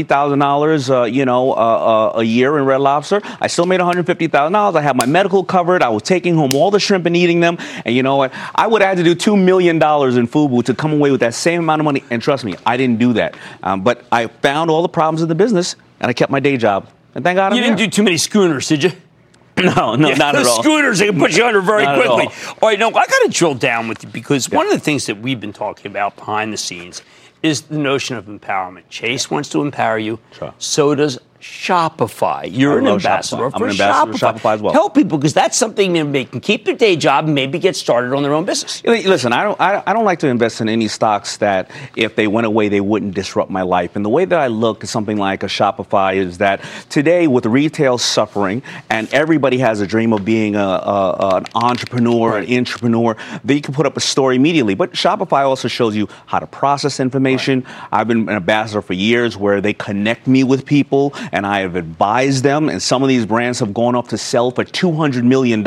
$30,000, a year in Red Lobster, I still made $150,000. I had my medical covered. I was taking home all the shrimp and eating them. And you know what? I would have had to do $2 million in FUBU to come away with that same amount of money. And trust me, I didn't do that. But I found all the problems in the business, and I kept my day job. And thank God I'm here. You didn't do too many schooners, did you? No, not at all. Those schooners, they can put you under very quickly. All right, no, I got to drill down with you because one of the things that we've been talking about behind the scenes is the notion of empowerment. Chase wants to empower you. Sure. So does Shopify. You're an ambassador for Shopify as well. Help people because that's something that they can keep their day job and maybe get started on their own business. Listen, I don't like to invest in any stocks that if they went away, they wouldn't disrupt my life. And the way that I look at something like a Shopify is that today with retail suffering and everybody has a dream of being an entrepreneur, an intrapreneur, they can put up a store immediately. But Shopify also shows you how to process information. Right. I've been an ambassador for years where they connect me with people and I have advised them, and some of these brands have gone up to sell for $200 million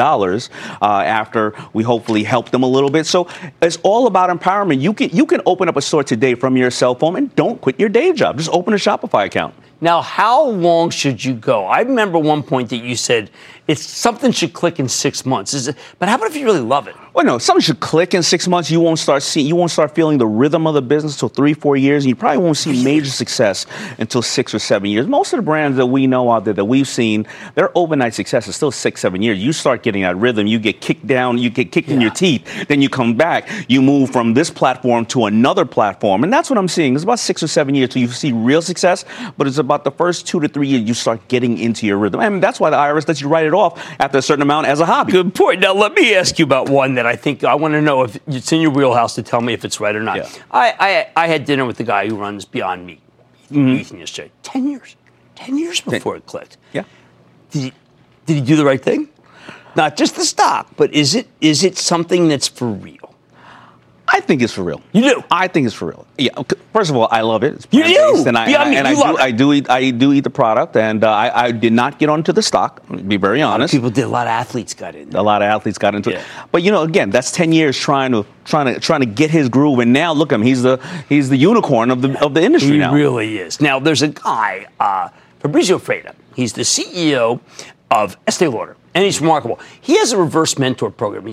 after we hopefully help them a little bit. So it's all about empowerment. You can open up a store today from your cell phone and don't quit your day job. Just open a Shopify account. Now, how long should you go? I remember one point that you said something should click in 6 months. But how about if you really love it? Well, no, something should click in 6 months. You won't start feeling the rhythm of the business until 3-4 years, and you probably won't see major success until 6 or 7 years. Most of the brands that we know out there that we've seen, their overnight success is still 6-7 years. You start getting that rhythm. You get kicked down. You get kicked in your teeth. Then you come back. You move from this platform to another platform, and that's what I'm seeing. It's about 6 or 7 years till you see real success, but it's about the first 2 to 3 years you start getting into your rhythm. And that's why the IRS lets you write it off after a certain amount as a hobby. Good point. Now, let me ask you about one that I think I want to know if it's in your wheelhouse to tell me if it's right or not. Yeah. I had dinner with the guy who runs Beyond Meat. Ethan yesterday. 10 years. 10 years before it clicked. Yeah. Did he do the right thing? Not just the stock, but is it something that's for real? I think it's for real. You do? I think it's for real. Yeah. First of all, I love it. It's you do? And I do eat the product, and I did not get onto the stock, to be very honest. People did. A lot of athletes got in. A lot of athletes got into it. But, again, that's 10 years trying to get his groove, and now look at him. He's the unicorn of the industry now. He really is. Now, there's a guy, Fabrizio Freda. He's the CEO of Estee Lauder. And he's remarkable. He has a reverse mentor program.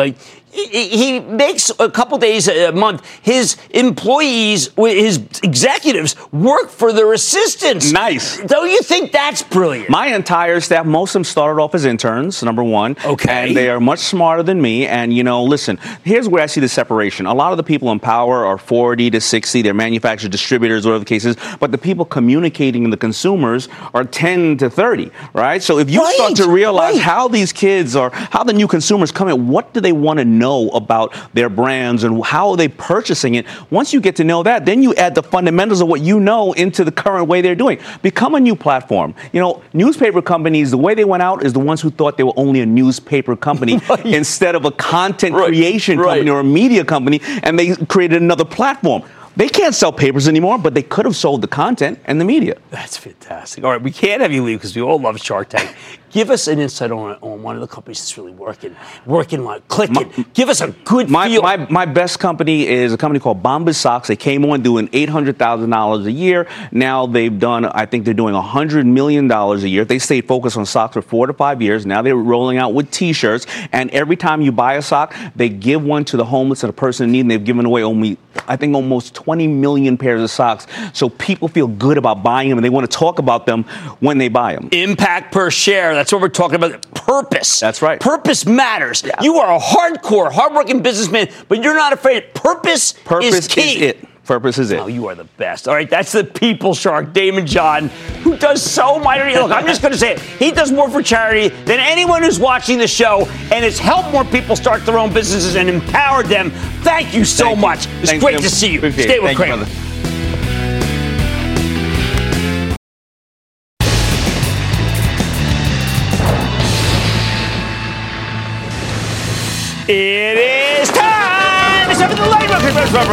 He makes a couple days a month. His employees, his executives, work for their assistants. Nice. Don't you think that's brilliant? My entire staff, most of them started off as interns, number one. Okay. And they are much smarter than me. And, listen, here's where I see the separation. A lot of the people in power are 40 to 60. They're manufacturers, distributors, whatever the case is. But the people communicating to the consumers are 10 to 30, right? So if you start to realize how these kids are, how the new consumers come in, what do they want to know about their brands and how are they purchasing it? Once you get to know that, then you add the fundamentals of what you know into the current way they're doing. Become a new platform. Newspaper companies, the way they went out is the ones who thought they were only a newspaper company instead of a content creation company or a media company, and they created another platform. They can't sell papers anymore, but they could have sold the content and the media. That's fantastic. All right, we can't have you leave because we all love Shark Tank. Give us an insight on one of the companies that's really working like clicking. Give us a good feel. My best company is a company called Bombas Socks. They came on doing $800,000 a year. Now they've done, I think they're doing $100 million a year. They stayed focused on socks for 4 to 5 years. Now they're rolling out with T-shirts. And every time you buy a sock, they give one to the homeless and the person in need. And they've given away almost 20 million pairs of socks. So people feel good about buying them and they want to talk about them when they buy them. Impact per share. That's what we're talking about. Purpose. That's right. Purpose matters. Yeah. You are a hardworking businessman, but you're not afraid. Purpose is key. Is it. Purpose is it. Oh, you are the best. All right, that's the People Shark, Daymond John, who does so much. Look, I'm just going to say it. He does more for charity than anyone who's watching the show, and it's helped more people start their own businesses and empowered them. Thank you so much. It's great to see you. Stay with Cramer. It is time! It's time for the Lightning Round.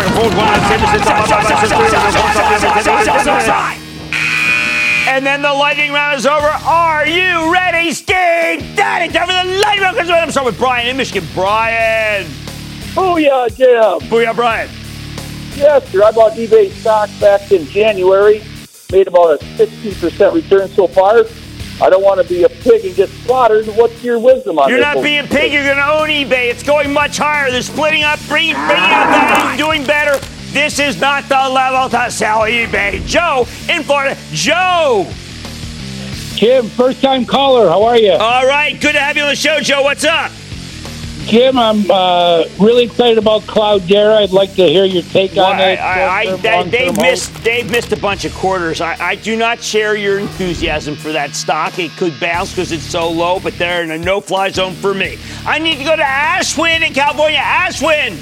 And then the Lightning Round is over. Are you ready, Steve? Daddy, time for the Lightning Round. I'm starting with Brian in Michigan. Brian. Booyah, Jim. Booyah, Brian. Yes, sir. I bought eBay stock back in January. Made about a 16% return so far. I don't want to be a pig and get slaughtered. What's your wisdom on this? You're not being a pig. You're going to own eBay. It's going much higher. They're splitting up, bringing out value, doing better. This is not the level to sell eBay. Joe in Florida. Joe. Jim, first-time caller. How are you? All right. Good to have you on the show, Joe. What's up? Jim, I'm really excited about Cloudera. I'd like to hear your take on it. They've missed a bunch of quarters. I do not share your enthusiasm for that stock. It could bounce because it's so low, but they're in a no-fly zone for me. I need to go to Ashwin in California. Ashwin!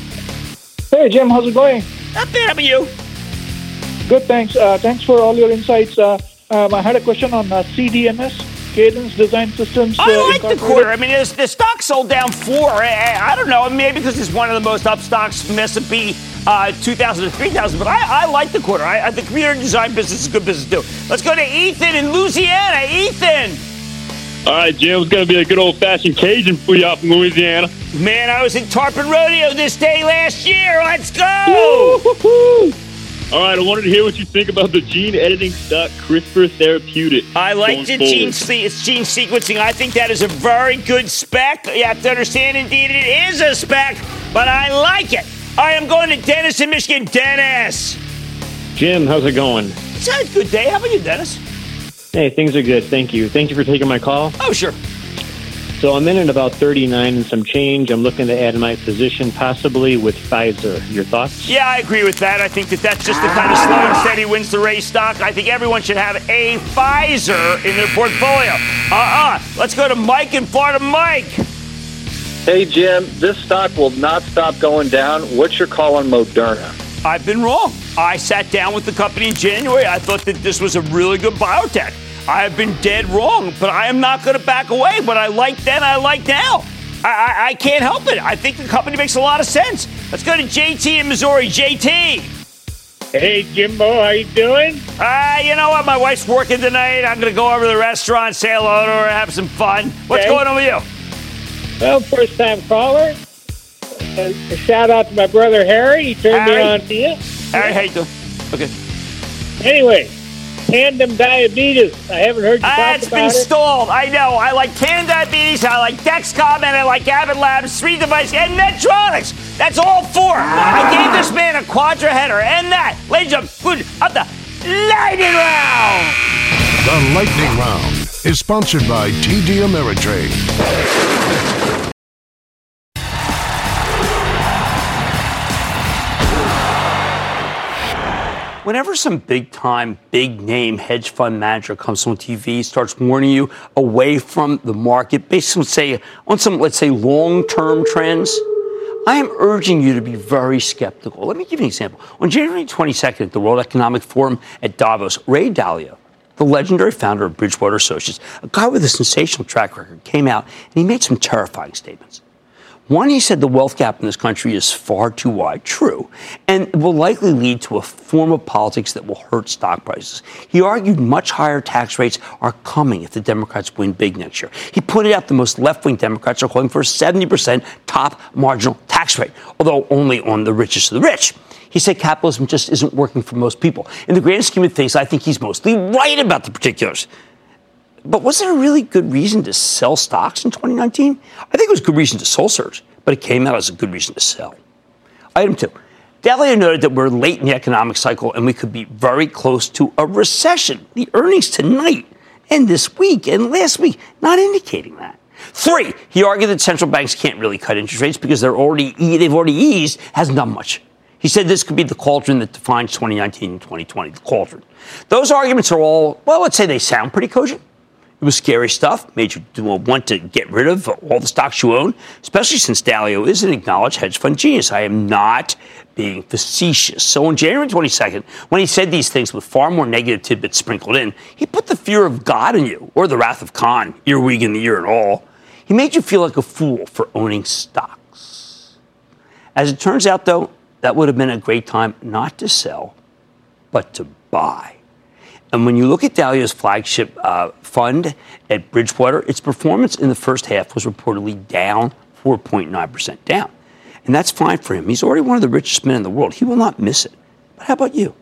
Hey, Jim. How's it going? Not bad. How about you? Good, thanks. Thanks for all your insights. I had a question on CDMS. Cadence Design Systems. I like the quarter. I mean, the stock sold down 4. I don't know, maybe because it's one of the most up stocks from S&P 2,000 to 3,000, but I like the quarter. The computer design business is a good business too. Let's go to Ethan in Louisiana. Ethan. All right, Jim, it's going to be a good old-fashioned Cajun for you out from Louisiana. Man, I was in Tarpon Rodeo this day last year. Let's go. Woo-hoo-hoo. All right, I wanted to hear what you think about the gene editing stock, CRISPR Therapeutics. I like the gene sequencing. I think that is a very good spec. You have to understand, indeed, it is a spec, but I like it. I am going to Dennis in Michigan. Dennis. Jim, how's it going? It's a good day. How about you, Dennis? Hey, things are good. Thank you. Thank you for taking my call. Oh, sure. So I'm in at about 39 and some change. I'm looking to add my position possibly with Pfizer. Your thoughts? Yeah, I agree with that. I think that's just the kind of slow and steady wins the race stock. I think everyone should have a Pfizer in their portfolio. Let's go to Mike in Florida. Mike. Hey, Jim, this stock will not stop going down. What's your call on Moderna? I've been wrong. I sat down with the company in January. I thought that this was a really good biotech. I have been dead wrong, but I am not going to back away. What I like then, I like now. I can't help it. I think the company makes a lot of sense. Let's go to JT in Missouri. JT. Hey, Jimbo, how you doing? You know what? My wife's working tonight. I'm going to go over to the restaurant, say hello to her, have some fun. What's going on with you? Well, first-time caller. A shout-out to my brother, Harry. He turned me on to you. Harry, how you doing? Okay. Anyway, tandem diabetes. I haven't heard you talk about it. It's been stalled. I know. I like tandem diabetes. I like Dexcom, and I like Abbott Labs, 3 devices, and Medtronics. That's all 4. I gave this man a quadra header, and that, ladies and gentlemen, of the Lightning Round. The Lightning Round is sponsored by TD Ameritrade. Whenever some big-time, big-name hedge fund manager comes on TV, starts warning you away from the market, basically on some, let's say, long-term trends, I am urging you to be very skeptical. Let me give you an example. On January 22nd at the World Economic Forum at Davos, Ray Dalio, the legendary founder of Bridgewater Associates, a guy with a sensational track record, came out and he made some terrifying statements. One, he said the wealth gap in this country is far too wide, true, and will likely lead to a form of politics that will hurt stock prices. He argued much higher tax rates are coming if the Democrats win big next year. He pointed out the most left-wing Democrats are calling for a 70% top marginal tax rate, although only on the richest of the rich. He said capitalism just isn't working for most people. In the grand scheme of things, I think he's mostly right about the particulars. But was there a really good reason to sell stocks in 2019? I think it was a good reason to soul search, but it came out as a good reason to sell. Item 2. Dalio noted that we're late in the economic cycle and we could be very close to a recession. The earnings tonight and this week and last week not indicating that. 3. He argued that central banks can't really cut interest rates because they've already eased, hasn't done much. He said this could be the cauldron that defines 2019 and 2020, the cauldron. Those arguments are all, well, let's say they sound pretty cogent. It was scary stuff, made you want to get rid of all the stocks you own, especially since Dalio is an acknowledged hedge fund genius. I am not being facetious. So on January 22nd, when he said these things with far more negative tidbits sprinkled in, he put the fear of God in you, or the wrath of Khan, earwig in the ear and all. He made you feel like a fool for owning stocks. As it turns out, though, that would have been a great time not to sell, but to buy. And when you look at Dalio's flagship fund at Bridgewater, its performance in the first half was reportedly down 4.9% down. And that's fine for him. He's already one of the richest men in the world. He will not miss it. But how about you?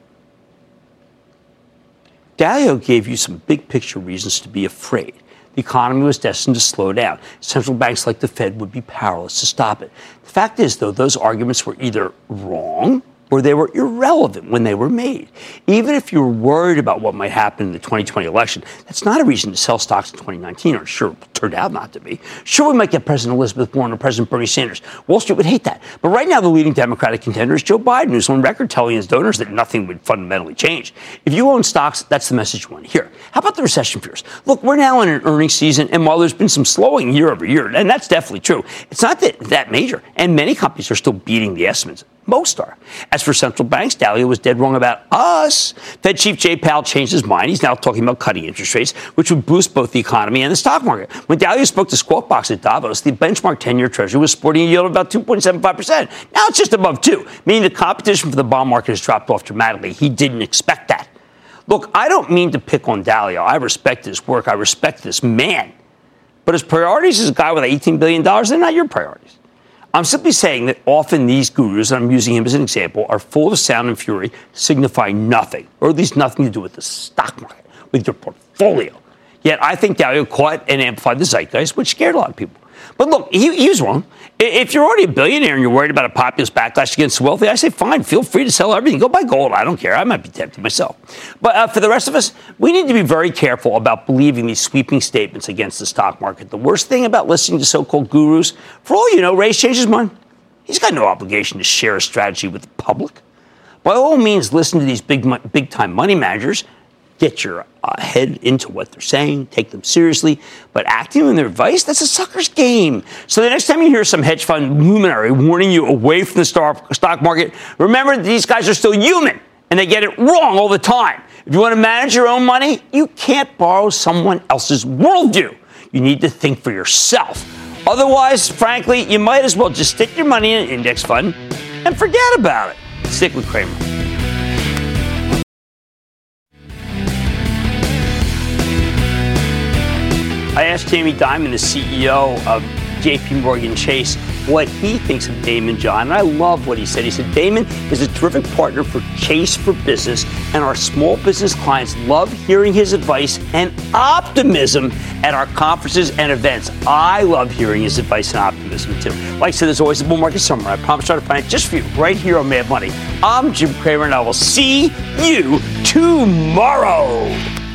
Dalio gave you some big picture reasons to be afraid. The economy was destined to slow down. Central banks like the Fed would be powerless to stop it. The fact is, though, those arguments were either wrong or they were irrelevant when they were made. Even if you were worried about what might happen in the 2020 election, that's not a reason to sell stocks in 2019, or sure, it turned out not to be. Sure, we might get President Elizabeth Warren or President Bernie Sanders. Wall Street would hate that. But right now, the leading Democratic contender is Joe Biden, who's on record telling his donors that nothing would fundamentally change. If you own stocks, that's the message you want to hear. How about the recession fears? Look, we're now in an earnings season, and while there's been some slowing year over year, and that's definitely true, it's not that major, and many companies are still beating the estimates. Most are. As for central banks, Dalio was dead wrong about us. Fed Chief Jay Powell changed his mind. He's now talking about cutting interest rates, which would boost both the economy and the stock market. When Dalio spoke to Squawk Box at Davos, the benchmark 10-year Treasury was sporting a yield of about 2.75%. Now it's just above 2, meaning the competition for the bond market has dropped off dramatically. He didn't expect that. Look, I don't mean to pick on Dalio. I respect his work. I respect this man. But his priorities as a guy with $18 billion, they're not your priorities. I'm simply saying that often these gurus, and I'm using him as an example, are full of sound and fury, signifying nothing, or at least nothing to do with the stock market, with your portfolio. Yet I think Dalio caught and amplified the zeitgeist, which scared a lot of people. But look, he was wrong. If you're already a billionaire and you're worried about a populist backlash against the wealthy, I say, fine, feel free to sell everything. Go buy gold. I don't care. I might be tempted myself. But for the rest of us, we need to be very careful about believing these sweeping statements against the stock market. The worst thing about listening to so-called gurus, for all you know, Ray's changed his mind. He's got no obligation to share a strategy with the public. By all means, listen to these big-time money managers. Get your head into what they're saying, take them seriously, but acting on their advice, that's a sucker's game. So the next time you hear some hedge fund luminary warning you away from the stock market, remember that these guys are still human, and they get it wrong all the time. If you want to manage your own money, you can't borrow someone else's worldview. You need to think for yourself. Otherwise, frankly, you might as well just stick your money in an index fund, and forget about it. Stick with Cramer. I asked Jamie Dimon, the CEO of JP Morgan Chase, what he thinks of Damon John. And I love what he said. He said, Damon is a terrific partner for Chase for Business, and our small business clients love hearing his advice and optimism at our conferences and events. I love hearing his advice and optimism, too. Like I said, there's always a bull market somewhere. I promise I'll find it just for you right here on Mad Money. I'm Jim Cramer, and I will see you tomorrow.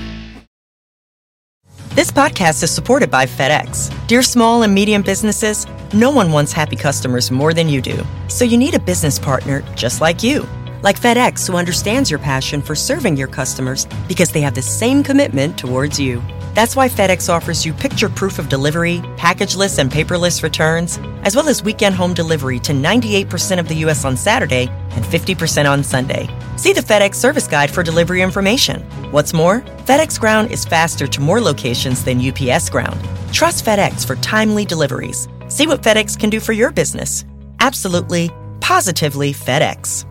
This podcast is supported by FedEx. Dear small and medium businesses, no one wants happy customers more than you do. So you need a business partner just like you. Like FedEx, who understands your passion for serving your customers because they have the same commitment towards you. That's why FedEx offers you picture proof of delivery, packageless and paperless returns, as well as weekend home delivery to 98% of the U.S. on Saturday and 50% on Sunday. See the FedEx service guide for delivery information. What's more, FedEx Ground is faster to more locations than UPS Ground. Trust FedEx for timely deliveries. See what FedEx can do for your business. Absolutely, positively FedEx.